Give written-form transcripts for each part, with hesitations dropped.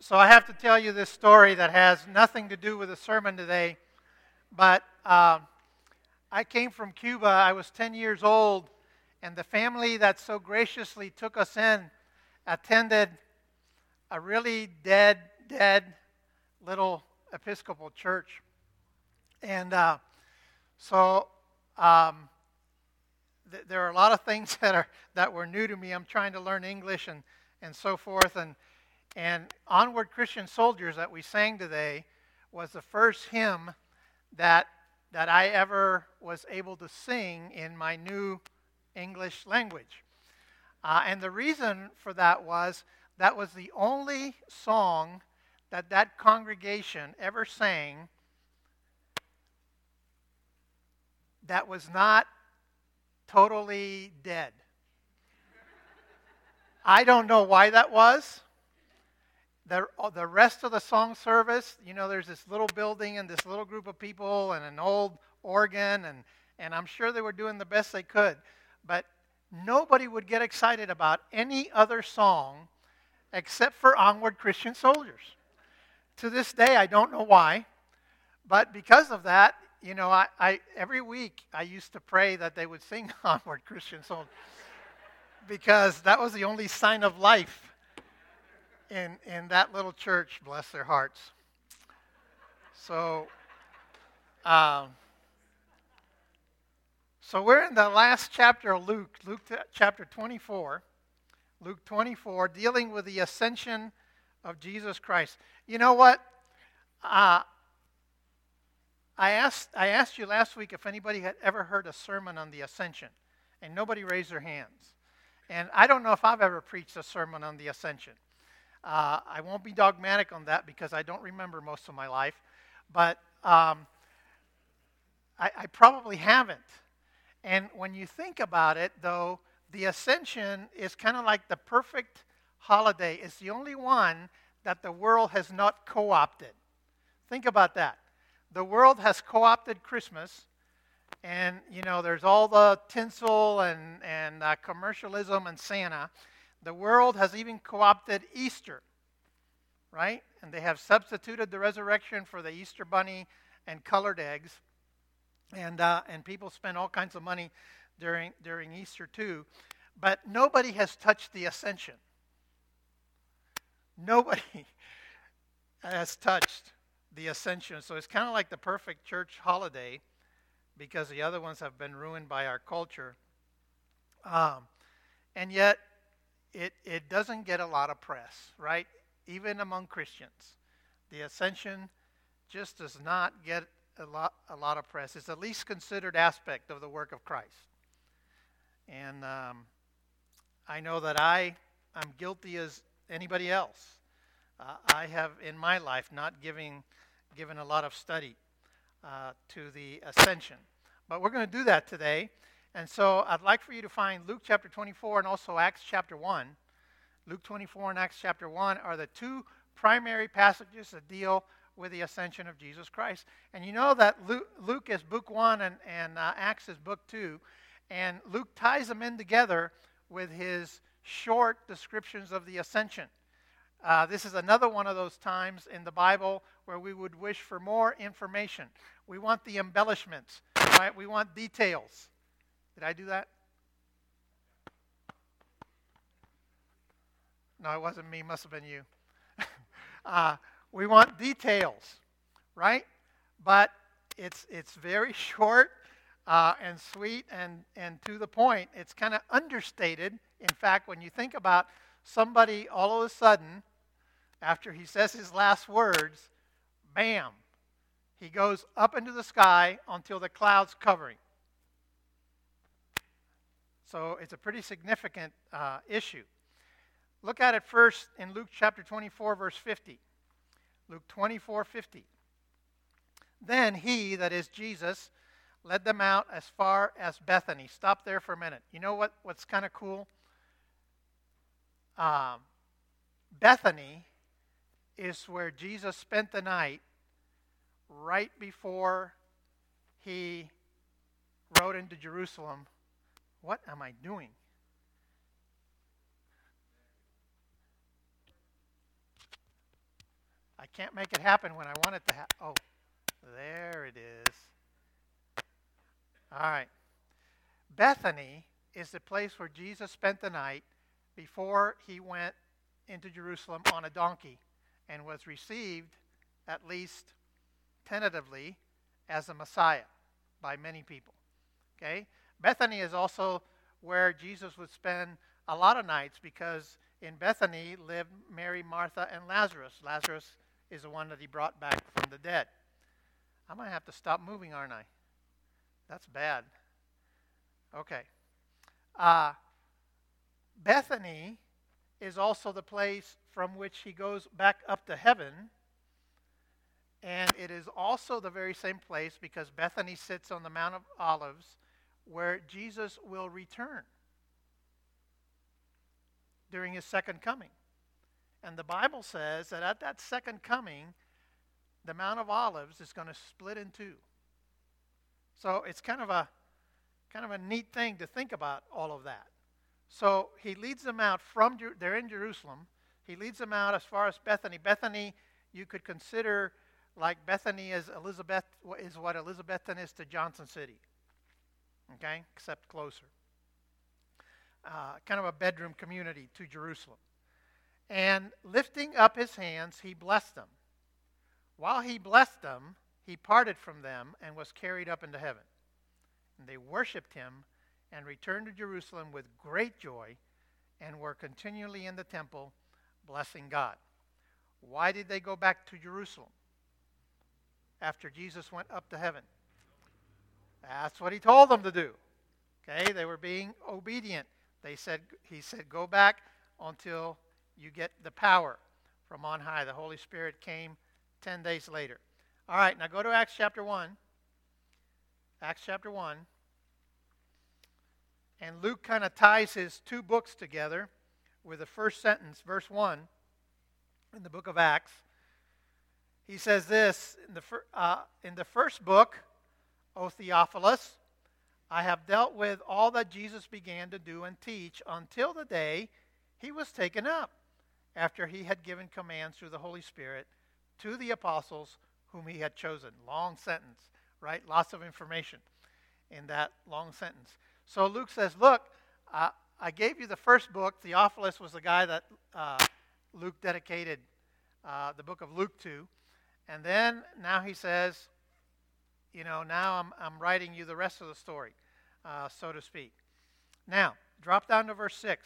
So I have to tell you this story that has nothing to do with the sermon today, but I came from Cuba. I was 10 years old, and the family that so graciously took us in attended a really dead little Episcopal church. And so there are a lot of things that were new to me. I'm trying to learn English and so forth. And Onward Christian Soldiers that we sang today was the first hymn that I ever was able to sing in my new English language. And the reason for that was the only song that congregation ever sang that was not totally dead. I don't know why that was. The rest of the song service, there's this little building and this little group of people and an old organ, and I'm sure they were doing the best they could. But nobody would get excited about any other song except for Onward Christian Soldiers. To this day, I don't know why, but because of that, I every week I used to pray that they would sing Onward Christian Soldiers because that was the only sign of life in that little church, bless their hearts. So we're in the last chapter of Luke chapter 24. Luke 24, dealing with the ascension of Jesus Christ. You know what? I asked you last week if anybody had ever heard a sermon on the ascension, and nobody raised their hands. And I don't know if I've ever preached a sermon on the ascension. I won't be dogmatic on that because I don't remember most of my life, but I probably haven't. And when you think about it, though, the ascension is kind of like the perfect holiday. It's the only one that the world has not co-opted. Think about that. The world has co-opted Christmas, and there's all the tinsel and commercialism and Santa. The world has even co-opted Easter, right? And they have substituted the resurrection for the Easter bunny and colored eggs, and people spend all kinds of money during Easter too. But nobody has touched the ascension. Nobody has touched the ascension. So it's kind of like the perfect church holiday because the other ones have been ruined by our culture. And yet, it doesn't get a lot of press, right? Even among Christians. The ascension just does not get a lot of press. It's the least considered aspect of the work of Christ. And I know that I'm guilty as anybody else. I have in my life not given a lot of study to the ascension. But we're going to do that today. And so I'd like for you to find Luke chapter 24 and also Acts chapter 1. Luke 24 and Acts chapter 1 are the two primary passages that deal with the ascension of Jesus Christ. And you know that Luke is book 1 and Acts is book 2. And Luke ties them in together with his short descriptions of the ascension. This is another one of those times in the Bible where we would wish for more information. We want the embellishments, right? We want details. Did I do that? No, it wasn't me. It must have been you. We want details, right? But it's very short and sweet and to the point. It's kind of understated. In fact, when you think about somebody all of a sudden, after he says his last words, bam, he goes up into the sky until the clouds cover him. So it's a pretty significant issue. Look at it first in Luke chapter 24, verse 50. Luke 24:50. Then he, that is Jesus, led them out as far as Bethany. Stop there for a minute. You know what's kind of cool? Bethany is where Jesus spent the night right before he rode into Jerusalem. What am I doing? I can't make it happen when I want it to happen. Oh, there it is. All right. Bethany is the place where Jesus spent the night before he went into Jerusalem on a donkey and was received, at least tentatively, as a Messiah by many people. Okay? Bethany is also where Jesus would spend a lot of nights, because in Bethany lived Mary, Martha, and Lazarus. Lazarus is the one that he brought back from the dead. I'm going to have to stop moving, aren't I? That's bad. Okay. Bethany is also the place from which he goes back up to heaven. And it is also the very same place, because Bethany sits on the Mount of Olives, where Jesus will return during his second coming. And the Bible says that at that second coming, the Mount of Olives is going to split in two. So it's kind of a neat thing to think about all of that. So he leads them out from, they're in Jerusalem. He leads them out as far as Bethany. Bethany, you could consider like Bethany is what Elizabethton is to Johnson City. Okay, except closer. Kind of a bedroom community to Jerusalem. And lifting up his hands, he blessed them. While he blessed them, he parted from them and was carried up into heaven. And they worshipped him and returned to Jerusalem with great joy and were continually in the temple blessing God. Why did they go back to Jerusalem after Jesus went up to heaven? That's what he told them to do. Okay, they were being obedient. He said, go back until you get the power from on high. The Holy Spirit came 10 days later. All right, now go to Acts chapter 1. Acts chapter 1. And Luke kind of ties his two books together with the first sentence, verse 1, in the book of Acts. He says this, in the first book, O Theophilus, I have dealt with all that Jesus began to do and teach until the day he was taken up, after he had given commands through the Holy Spirit to the apostles whom he had chosen. Long sentence, right? Lots of information in that long sentence. So Luke says, look, I gave you the first book. Theophilus was the guy that Luke dedicated the book of Luke to. And then now he says, now I'm writing you the rest of the story, so to speak. Now, drop down to verse 6.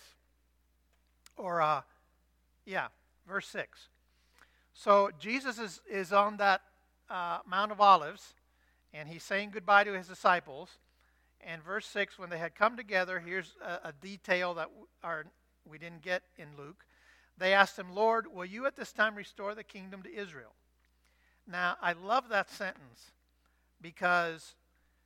Verse 6. So Jesus is on that Mount of Olives, and he's saying goodbye to his disciples. And verse 6, when they had come together, here's a detail that we didn't get in Luke. They asked him, Lord, will you at this time restore the kingdom to Israel? Now, I love that sentence, because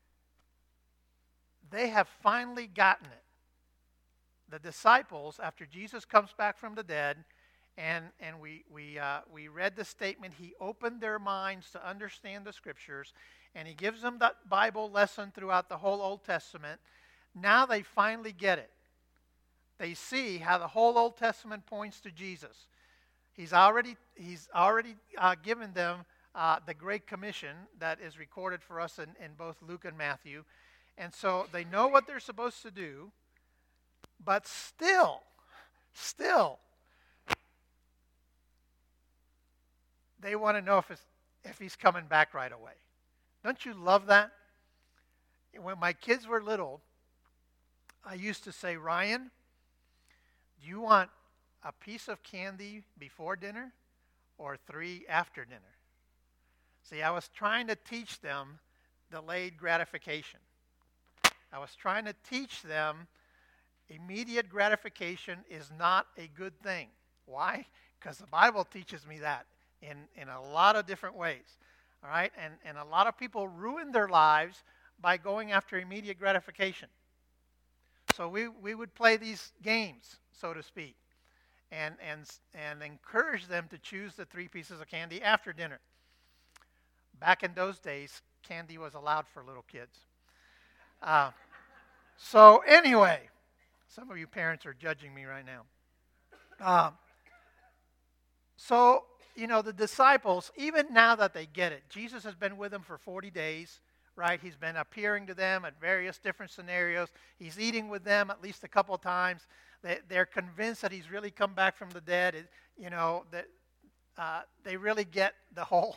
they have finally gotten it. The disciples, after Jesus comes back from the dead, and we read the statement, he opened their minds to understand the Scriptures, and he gives them that Bible lesson throughout the whole Old Testament. Now they finally get it. They see how the whole Old Testament points to Jesus. He's already given them the Great Commission that is recorded for us in both Luke and Matthew. And so they know what they're supposed to do, but still, they want to know if he's coming back right away. Don't you love that? When my kids were little, I used to say, Ryan, do you want a piece of candy before dinner or 3 after dinner? See, I was trying to teach them delayed gratification. I was trying to teach them immediate gratification is not a good thing. Why? Because the Bible teaches me that in a lot of different ways. All right? And a lot of people ruin their lives by going after immediate gratification. So we would play these games, so to speak, and encourage them to choose the 3 pieces of candy after dinner. Back in those days, candy was allowed for little kids. So anyway, some of you parents are judging me right now. So the disciples, even now that they get it, Jesus has been with them for 40 days, right? He's been appearing to them at various different scenarios. He's eating with them at least a couple of times. They're convinced that he's really come back from the dead. They really get the whole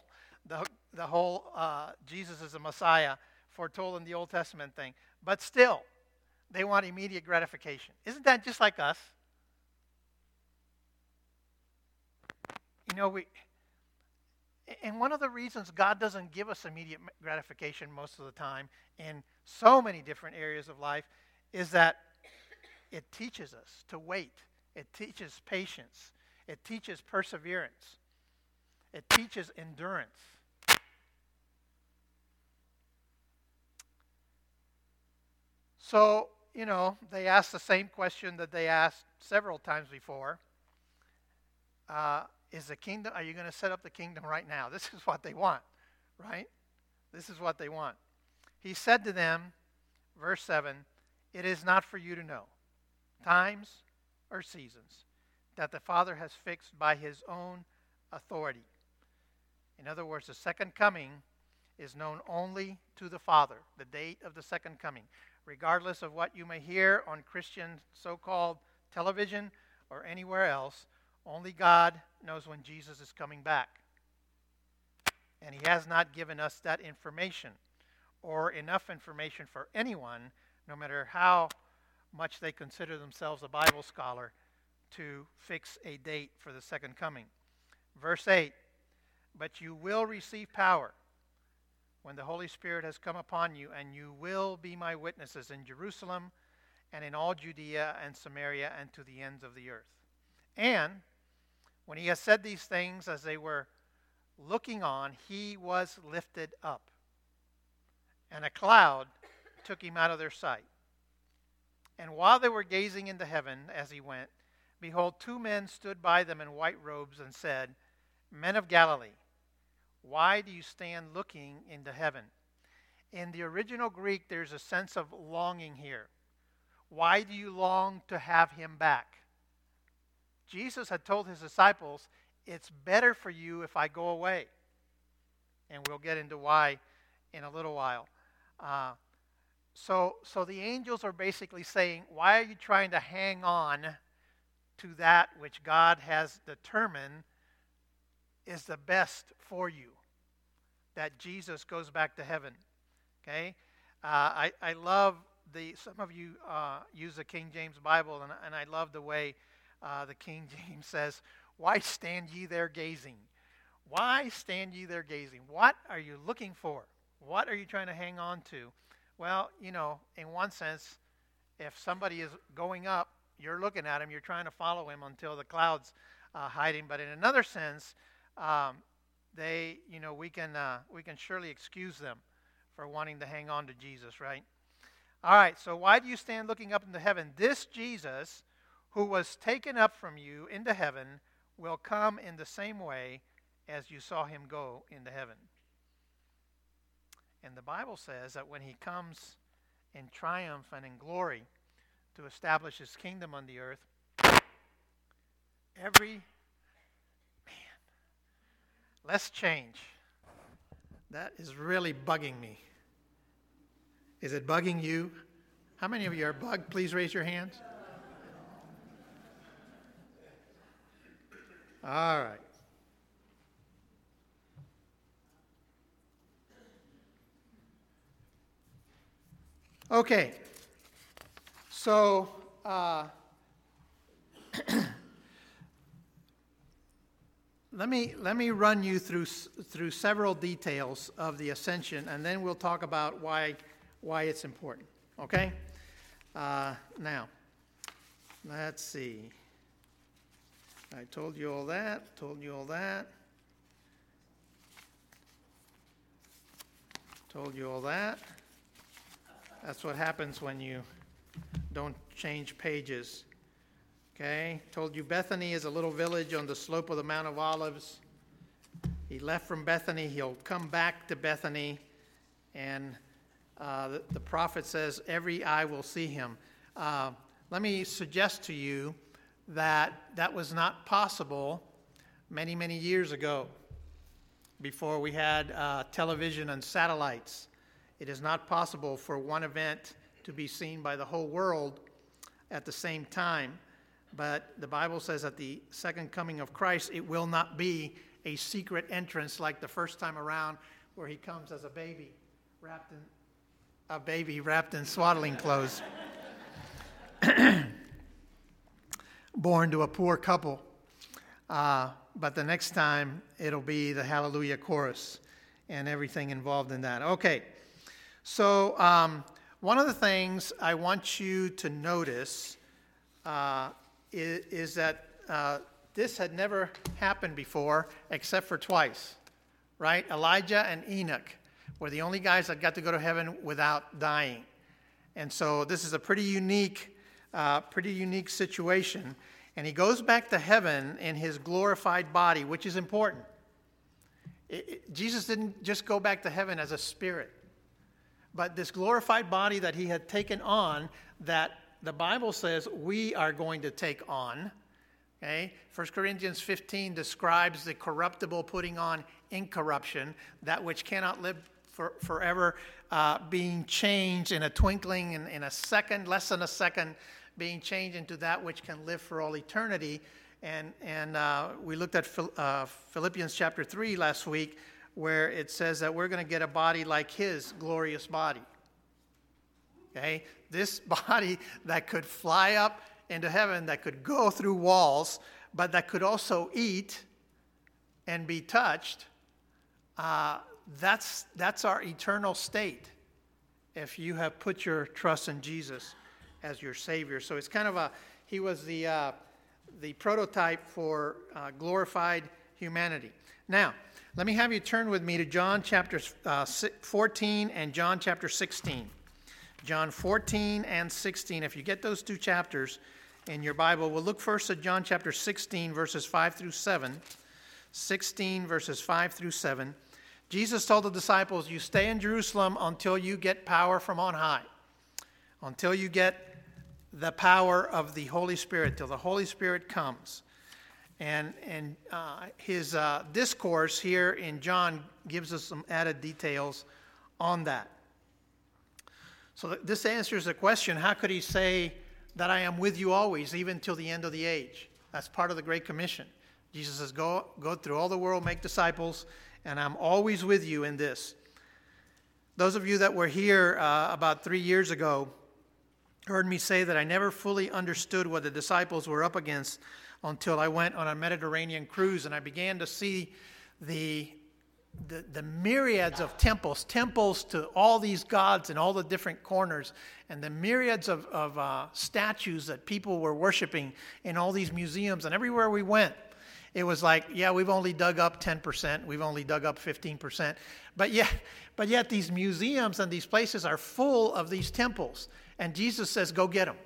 Jesus is a Messiah foretold in the Old Testament thing. But still, they want immediate gratification. Isn't that just like us? And one of the reasons God doesn't give us immediate gratification most of the time in so many different areas of life is that it teaches us to wait. It teaches patience. It teaches perseverance. It teaches endurance. So, they asked the same question that they asked several times before. Is the kingdom, are you going to set up the kingdom right now? This is what they want, right? This is what they want. He said to them, verse 7, it is not for you to know times or seasons that the Father has fixed by his own authority. In other words, the second coming is known only to the Father, the date of the second coming. Regardless of what you may hear on Christian so-called television or anywhere else, only God knows when Jesus is coming back. And he has not given us that information or enough information for anyone, no matter how much they consider themselves a Bible scholar, to fix a date for the second coming. Verse 8, but you will receive power when the Holy Spirit has come upon you, and you will be my witnesses in Jerusalem and in all Judea and Samaria and to the ends of the earth. And when he has said these things, as they were looking on, he was lifted up, and a cloud took him out of their sight. And while they were gazing into heaven as he went, behold, two men stood by them in white robes and said, Men of Galilee, why do you stand looking into heaven? In the original Greek, there's a sense of longing here. Why do you long to have him back? Jesus had told his disciples, it's better for you if I go away. And we'll get into why in a little while. So the angels are basically saying, why are you trying to hang on to that which God has determined is the best for you? That Jesus goes back to heaven. Okay? I love some of you use the King James Bible, and I love the way the King James says, why stand ye there gazing? Why stand ye there gazing? What are you looking for? What are you trying to hang on to? Well, in one sense, if somebody is going up, you're looking at him, you're trying to follow him until the clouds hide him. But in another sense, we can surely excuse them for wanting to hang on to Jesus, right? All right, so why do you stand looking up into heaven? This Jesus, who was taken up from you into heaven, will come in the same way as you saw him go into heaven. And the Bible says that when he comes in triumph and in glory to establish his kingdom on the earth, let's change. That is really bugging me. Is it bugging you? How many of you are bugged? Please raise your hands. All right. Okay. So, Let me run you through several details of the ascension, and then we'll talk about why it's important. Okay? Now, let's see. I told you all that. Told you all that. That's what happens when you don't change pages. Okay, told you Bethany is a little village on the slope of the Mount of Olives. He left from Bethany. He'll come back to Bethany. And the prophet says, every eye will see him. Let me suggest to you that was not possible many, many years ago, before we had television and satellites. It is not possible for one event to be seen by the whole world at the same time. But the Bible says at the second coming of Christ, it will not be a secret entrance like the first time around, where he comes as a baby wrapped in swaddling clothes, born to a poor couple. But the next time, it'll be the Hallelujah chorus and everything involved in that. Okay. So one of the things I want you to notice is that this had never happened before except for twice, right? Elijah and Enoch were the only guys that got to go to heaven without dying. And so this is a pretty unique situation. And he goes back to heaven in his glorified body, which is important. Jesus didn't just go back to heaven as a spirit. But this glorified body that he had taken on, that the Bible says we are going to take on. Okay? 1 Corinthians 15 describes the corruptible putting on incorruption, that which cannot live forever, being changed in a twinkling, in a second, less than a second, being changed into that which can live for all eternity. And we looked at Philippians chapter 3 last week, where it says that we're going to get a body like his glorious body. Okay? This body that could fly up into heaven, that could go through walls, but that could also eat and be touched. That's our eternal state if you have put your trust in Jesus as your Savior. So it's kind of he was the prototype for glorified humanity. Now, let me have you turn with me to John chapter 14 and John chapter 16. John 14 and 16. If you get those two chapters in your Bible, we'll look first at John chapter 16, verses 5 through 7. 16, verses 5 through 7. Jesus told the disciples, you stay in Jerusalem until you get power from on high. Until you get the power of the Holy Spirit, till the Holy Spirit comes. And his discourse here in John gives us some added details on that. So this answers the question, how could he say that I am with you always, even till the end of the age? That's part of the Great Commission. Jesus says, go through all the world, make disciples, and I'm always with you in this. Those of you that were here about 3 years ago heard me say that I never fully understood what the disciples were up against until I went on a Mediterranean cruise and I began to see the myriads of temples to all these gods in all the different corners, and the myriads of statues that people were worshiping in all these museums. And everywhere we went, it was like, yeah, we've only dug up 10%, we've only dug up 15%. But yet these museums and these places are full of these temples. And Jesus says, go get them.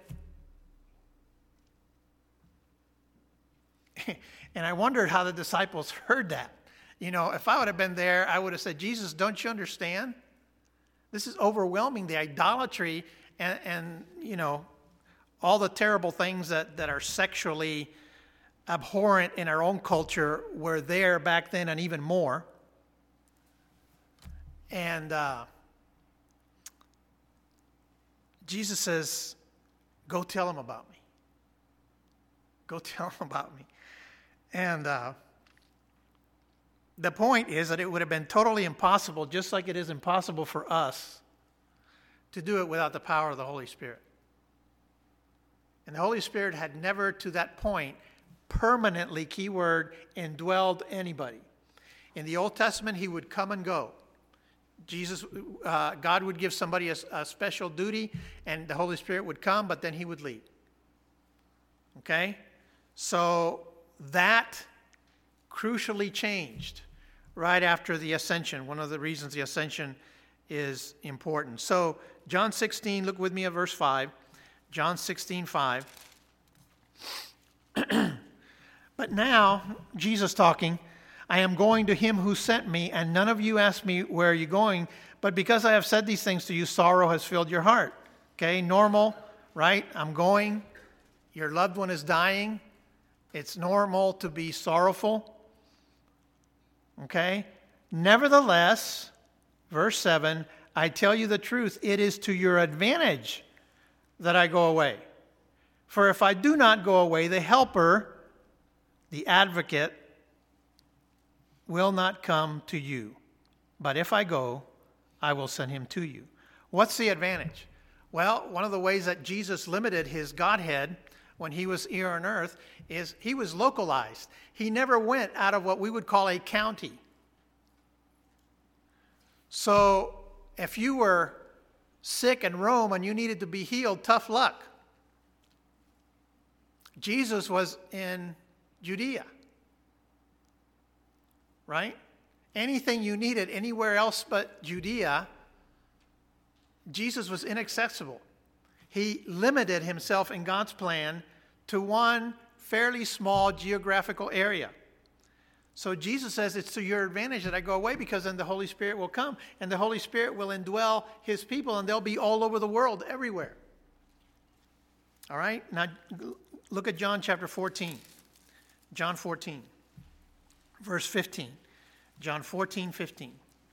And I wondered how the disciples heard that. You know, if I would have been there, I would have said, Jesus, don't you understand? This is overwhelming. The idolatry and you know, all the terrible things that are sexually abhorrent in our own culture were there back then, and even more. And Jesus says, go tell them about me. Go tell them about me. And the point is that it would have been totally impossible, just like it is impossible for us to do it without the power of the Holy Spirit. And the Holy Spirit had never, to that point, permanently, keyword, indwelled anybody. In the Old Testament, he would come and go. God would give somebody a special duty, and the Holy Spirit would come, but then he would leave. Okay? So that crucially changed right after the ascension. One of the reasons the ascension is important. So John 16, look with me at verse 5. John 16:5. But now, Jesus talking, I am going to him who sent me, and none of you ask me, where are you going? But because I have said these things to you, sorrow has filled your heart. Okay, normal, right? I'm going. Your loved one is dying. It's normal to be sorrowful. Okay? Nevertheless, verse 7, I tell you the truth, it is to your advantage that I go away. For if I do not go away, the helper, the advocate, will not come to you. But if I go, I will send him to you. What's the advantage? Well, one of the ways that Jesus limited his Godhead when he was here on earth is he was localized. He never went out of what we would call a county. So if you were sick in Rome and you needed to be healed, tough luck. Jesus was in Judea, right? Anything you needed anywhere else but Judea, Jesus was inaccessible. He limited himself in God's plan to one fairly small geographical area. So Jesus says it's to your advantage that I go away, because then the Holy Spirit will come and the Holy Spirit will indwell his people and they'll be all over the world, everywhere. All right? Now look at John chapter 14. John 14, verse 15. John 14, 15.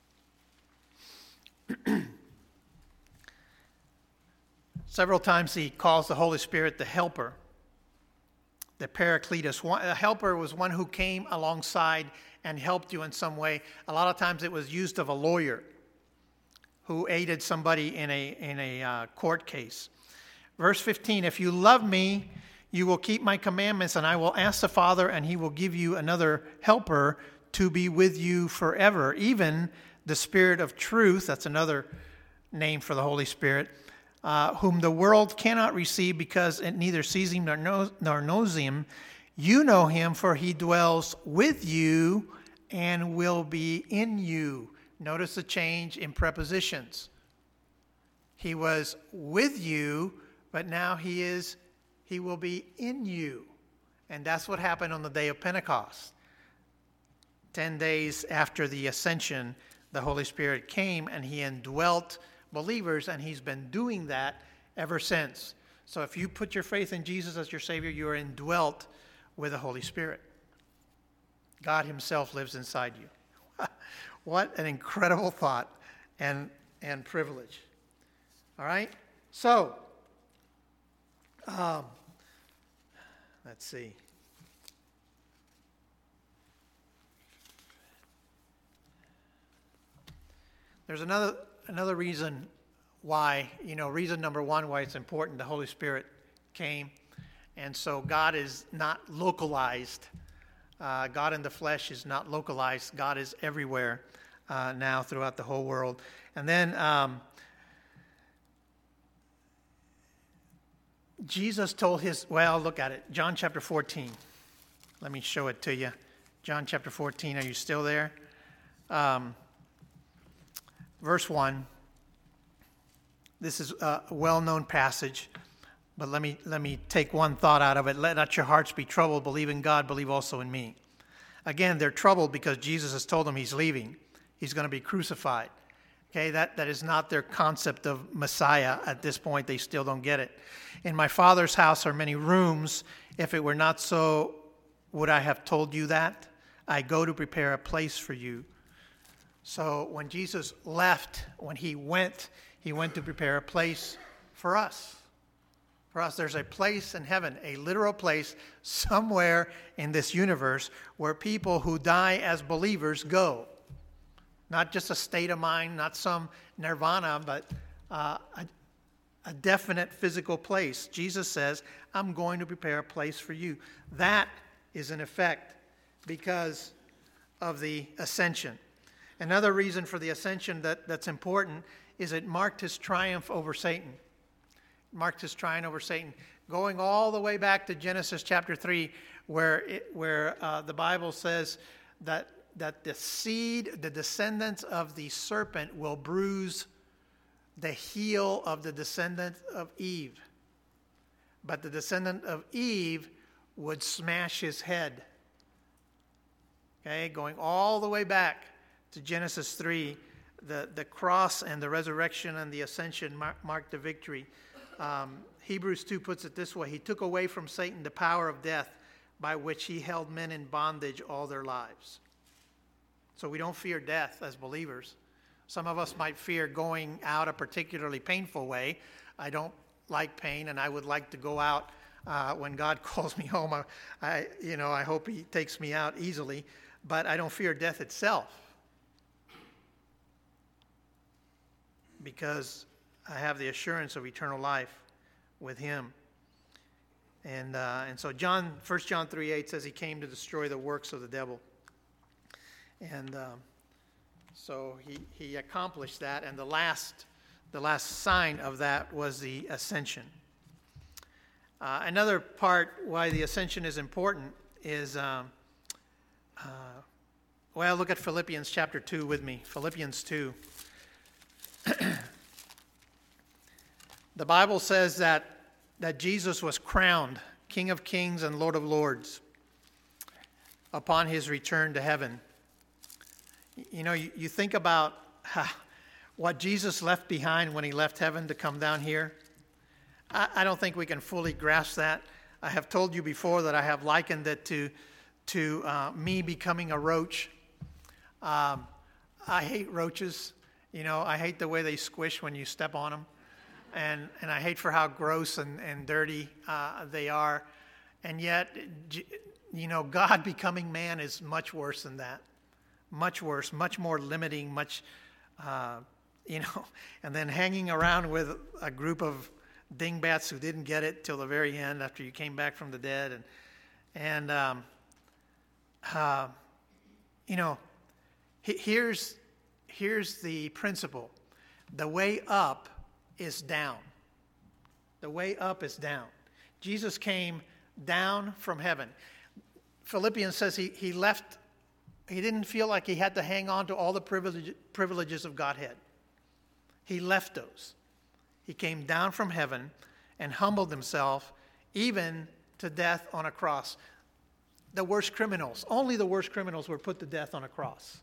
Several times he calls the Holy Spirit the helper, the Paracletus. A helper was one who came alongside and helped you in some way. A lot of times it was used of a lawyer who aided somebody in a court case. Verse 15, if you love me, you will keep my commandments, and I will ask the Father, and he will give you another helper to be with you forever, even the Spirit of truth. That's another name for the Holy Spirit, whom the world cannot receive because it neither sees him nor knows him. You know him, for he dwells with you and will be in you. Notice the change in prepositions. He was with you, but now he will be in you. And that's what happened on the day of Pentecost. 10 days after the ascension, the Holy Spirit came and he indwelt believers, and he's been doing that ever since. So if you put your faith in Jesus as your Savior, you are indwelt with the Holy Spirit. God himself lives inside you. What an incredible thought and privilege. All right? So, let's see. There's another reason why, reason number one why it's important. The Holy Spirit came. And so God is not localized. God in the flesh is not localized. God is everywhere now throughout the whole world. And then Jesus told look at it. John chapter 14. Let me show it to you. John chapter 14. Are you still there? Verse 1. This is a well-known passage, but let me take one thought out of it. Let not your hearts be troubled. Believe in God. Believe also in me. Again, they're troubled because Jesus has told them he's leaving. He's going to be crucified. Okay, that is not their concept of Messiah at this point. They still don't get it. In my Father's house are many rooms. If it were not so, would I have told you that? I go to prepare a place for you. So when Jesus left, when he went to prepare a place for us. For us, there's a place in heaven, a literal place somewhere in this universe where people who die as believers go. Not just a state of mind, not some nirvana, but a definite physical place. Jesus says, I'm going to prepare a place for you. That is in effect because of the ascension. Another reason for the ascension that's important is it marked his triumph over Satan. Marked his triumph over Satan. Going all the way back to Genesis chapter 3, where the Bible says that the seed, the descendants of the serpent will bruise the heel of the descendant of Eve. But the descendant of Eve would smash his head. Okay, going all the way back to Genesis 3, the cross and the resurrection and the ascension marked the victory. Hebrews 2 puts it this way: he took away from Satan the power of death by which he held men in bondage all their lives. So we don't fear death as believers. Some of us might fear going out a particularly painful way. I don't like pain, and I would like to go out when God calls me home. I hope He takes me out easily, but I don't fear death itself because I have the assurance of eternal life with Him. And so 1 John 3:8 says He came to destroy the works of the devil. And so he accomplished that, and the last sign of that was the ascension. Another part why the ascension is important is, look at Philippians chapter 2 with me. Philippians 2. The Bible says that Jesus was crowned King of Kings and Lord of Lords upon His return to heaven. You know, you think about what Jesus left behind when He left heaven to come down here. I don't think we can fully grasp that. I have told you before that I have likened it to me becoming a roach. I hate roaches. You know, I hate the way they squish when you step on them. And I hate for how gross and dirty they are. And yet, you know, God becoming man is much worse than that. Much worse, much more limiting, and then hanging around with a group of dingbats who didn't get it till the very end after you came back from the dead. Here's the principle. The way up is down. The way up is down. Jesus came down from heaven. Philippians says he left. He didn't feel like he had to hang on to all the privileges of Godhead. He left those. He came down from heaven and humbled Himself even to death on a cross. The worst criminals, only the worst criminals were put to death on a cross.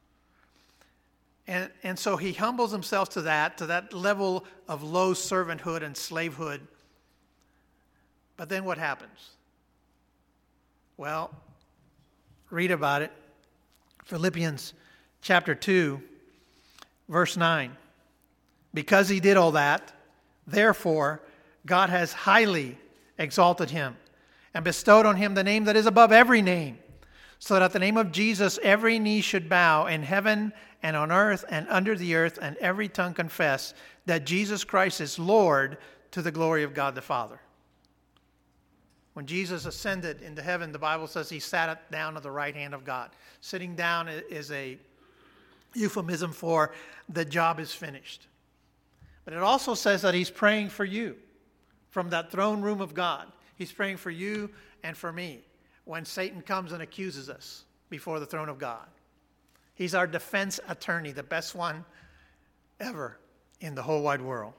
And so He humbles Himself to that level of low servanthood and slavehood. But then what happens? Well, read about it. Philippians chapter 2, verse 9. Because He did all that, therefore God has highly exalted Him and bestowed on Him the name that is above every name, so that at the name of Jesus every knee should bow in heaven and on earth and under the earth, and every tongue confess that Jesus Christ is Lord, to the glory of God the Father. When Jesus ascended into heaven, the Bible says He sat down at the right hand of God. Sitting down is a euphemism for the job is finished. But it also says that He's praying for you from that throne room of God. He's praying for you and for me when Satan comes and accuses us before the throne of God. He's our defense attorney, the best one ever in the whole wide world.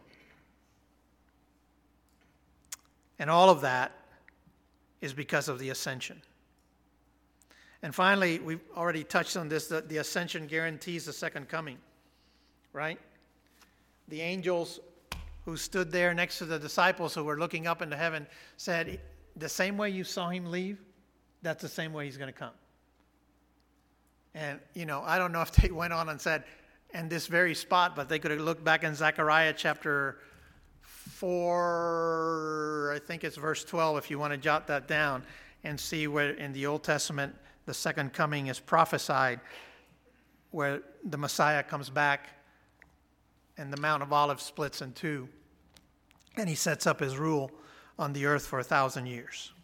And all of that is because of the ascension. And finally, we've already touched on this, that the ascension guarantees the second coming, right? The angels who stood there next to the disciples who were looking up into heaven said, the same way you saw Him leave, that's the same way He's going to come. And, I don't know if they went on and said, and this very spot, but they could have looked back in Zechariah chapter 4, I think it's verse 12, if you want to jot that down, and see where in the Old Testament the second coming is prophesied, where the Messiah comes back and the Mount of Olives splits in two, and He sets up His rule on the earth for 1,000 years.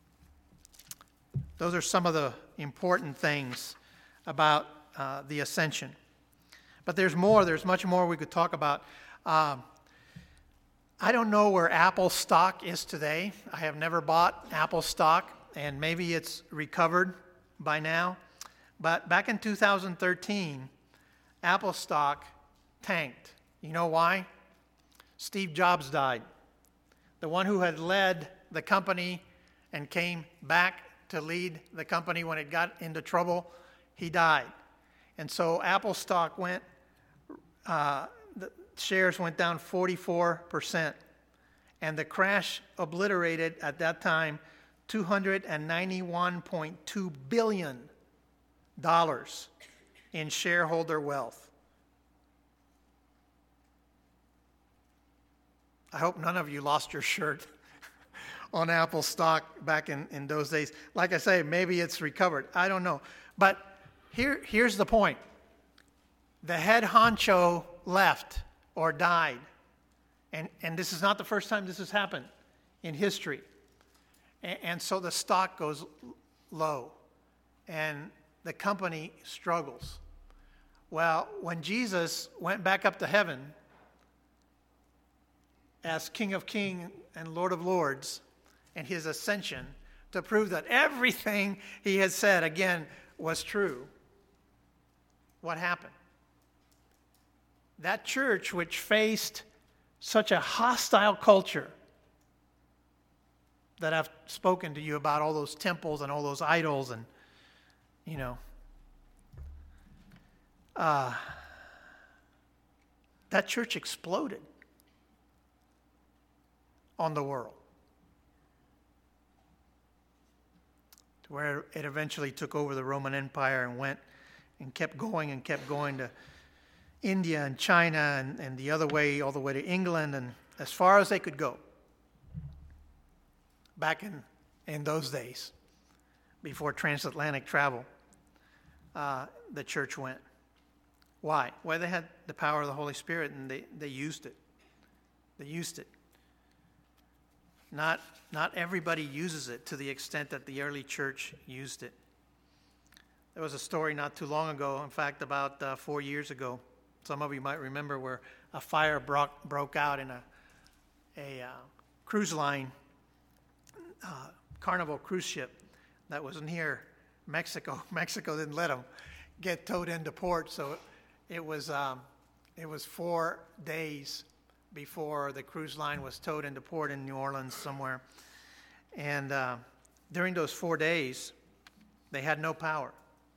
Those are some of the important things about the ascension. But there's more. There's much more we could talk about. I don't know where Apple stock is today. I have never bought Apple stock, and maybe it's recovered by now. But back in 2013, Apple stock tanked. You know why? Steve Jobs died. The one who had led the company and came back to lead the company when it got into trouble, he died. And so Apple stock went, the shares went down 44%. And the crash obliterated, at that time, $291.2 billion in shareholder wealth. I hope none of you lost your shirt on Apple stock back in those days. Like I say, maybe it's recovered. I don't know. But here's the point. The head honcho left or died. And this is not the first time this has happened in history. And so the stock goes low. And the company struggles. Well, when Jesus went back up to heaven as King of Kings and Lord of Lords, and his ascension to prove that everything he had said, again, was true, what happened? That church, which faced such a hostile culture that I've spoken to you about, all those temples and all those idols and, that church exploded on the world, to where it eventually took over the Roman Empire and went and kept going to India and China and the other way, all the way to England, and as far as they could go back in those days before transatlantic travel, the church went. Why? Well, they had the power of the Holy Spirit, and they used it. They used it. Not everybody uses it to the extent that the early church used it. There was a story not too long ago, in fact, about 4 years ago. Some of you might remember where a fire broke out in a cruise line, Carnival cruise ship that was near Mexico. Mexico didn't let them get towed into port, so it was 4 days before the cruise line was towed into port in New Orleans somewhere. And during those 4 days, they had no power.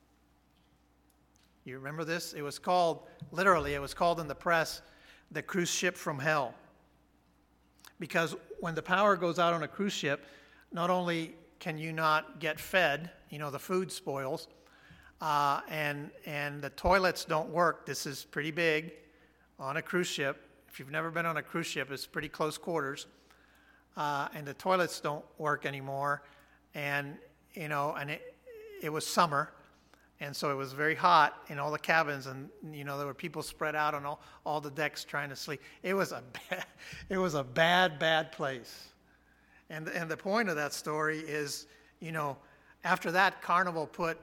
You remember this? It was called in the press, the cruise ship from hell. Because when the power goes out on a cruise ship, not only can you not get fed, the food spoils, and the toilets don't work. This is pretty big on a cruise ship. If you've never been on a cruise ship, it's pretty close quarters, and the toilets don't work anymore, and it was summer, and so it was very hot in all the cabins, and there were people spread out on all the decks trying to sleep. It was a bad place, and the point of that story is, after that, Carnival put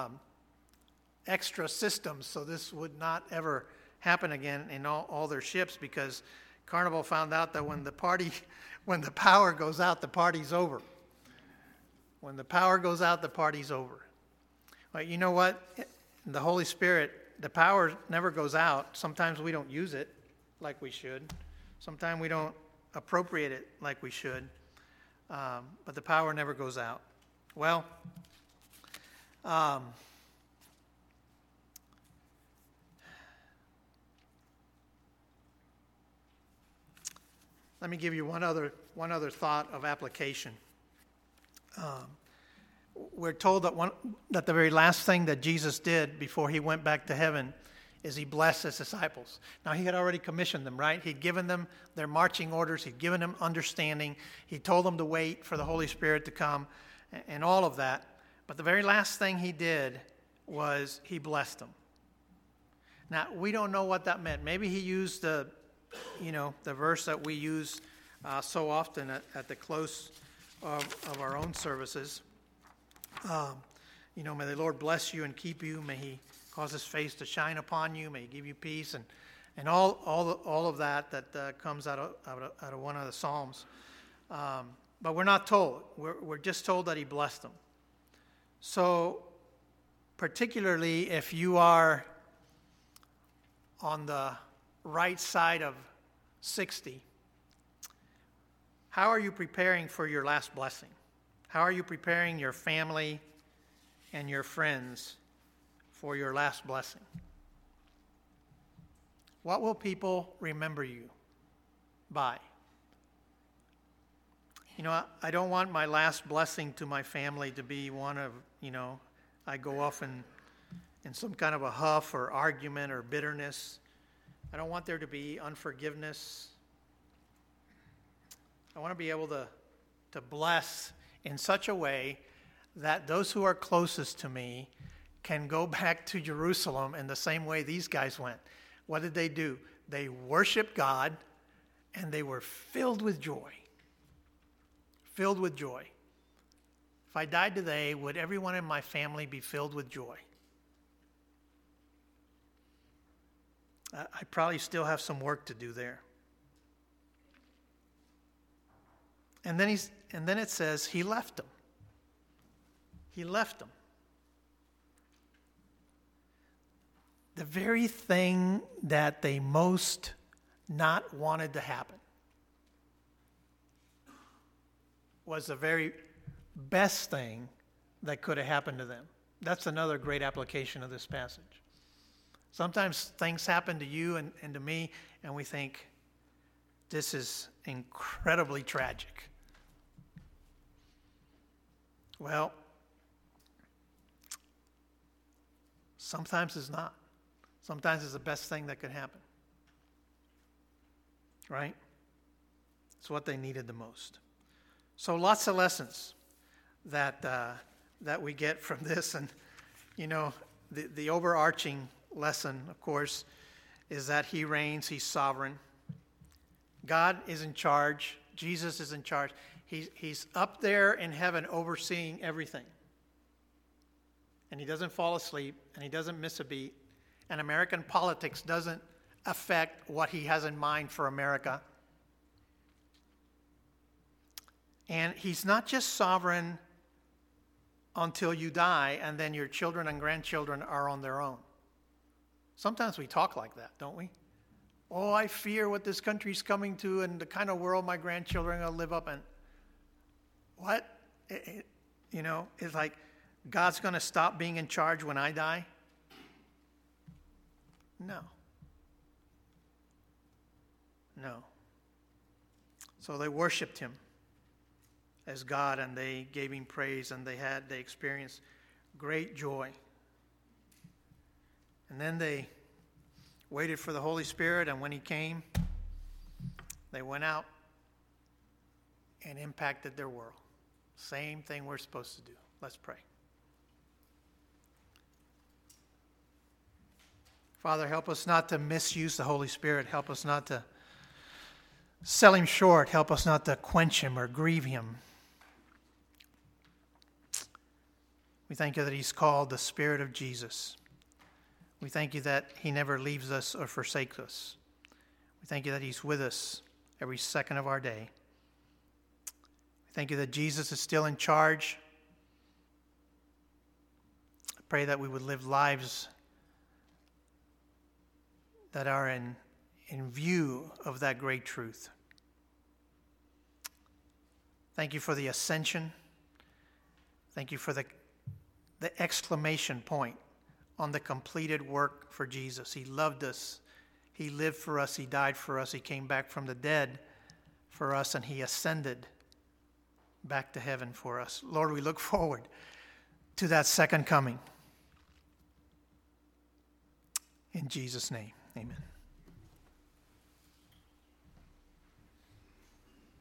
extra systems so this would not ever happen again in all their ships, because Carnival found out that when the power goes out, the party's over. When the power goes out, the party's over. Well, you know what? The Holy Spirit, the power never goes out. Sometimes we don't use it like we should. Sometimes we don't appropriate it like we should. But the power never goes out. Well, let me give you one other thought of application. We're told that the very last thing that Jesus did before he went back to heaven is he blessed his disciples. Now, he had already commissioned them, right? He'd given them their marching orders. He'd given them understanding. He told them to wait for the Holy Spirit to come and all of that. But the very last thing he did was he blessed them. Now, we don't know what that meant. Maybe he used the verse that we use so often at the close of our own services. May the Lord bless you and keep you. May he cause his face to shine upon you. May he give you peace and all of that comes out of one of the Psalms. But we're not told. We're just told that he blessed them. So, particularly if you are on the right side of 60, how are you preparing for your last blessing? How are you preparing your family and your friends for your last blessing? What will people remember you by? I don't want my last blessing to my family to be one of, I go off and in some kind of a huff or argument or bitterness. I don't want there to be unforgiveness. I want to be able to bless in such a way that those who are closest to me can go back to Jerusalem in the same way these guys went. What did they do? They worshiped God, and they were filled with joy. Filled with joy. If I died today, would everyone in my family be filled with joy? I probably still have some work to do there. And then it says he left them. He left them. The very thing that they most not wanted to happen was the very best thing that could have happened to them. That's another great application of this passage. Sometimes things happen to you and to me, and we think, this is incredibly tragic. Well, sometimes it's not. Sometimes it's the best thing that could happen. Right? It's what they needed the most. So lots of lessons that we get from this. And, the overarching lesson, of course, is that he reigns, he's sovereign. God is in charge. Jesus is in charge. He's up there in heaven overseeing everything. And he doesn't fall asleep, and he doesn't miss a beat. And American politics doesn't affect what he has in mind for America. And he's not just sovereign until you die, and then your children and grandchildren are on their own. Sometimes we talk like that, don't we? Oh, I fear what this country's coming to and the kind of world my grandchildren are going to live up in. What? It's like God's going to stop being in charge when I die? No. No. So they worshiped him as God, and they gave him praise, and they experienced great joy. And then they waited for the Holy Spirit, and when he came, they went out and impacted their world. Same thing we're supposed to do. Let's pray. Father, help us not to misuse the Holy Spirit. Help us not to sell him short. Help us not to quench him or grieve him. We thank you that he's called the Spirit of Jesus. We thank you that he never leaves us or forsakes us. We thank you that he's with us every second of our day. We thank you that Jesus is still in charge. I pray that we would live lives that are in view of that great truth. Thank you for the ascension. Thank you for the exclamation point on the completed work for Jesus. He loved us. He lived for us. He died for us. He came back from the dead for us, and he ascended back to heaven for us. Lord, we look forward to that second coming. In Jesus' name, amen.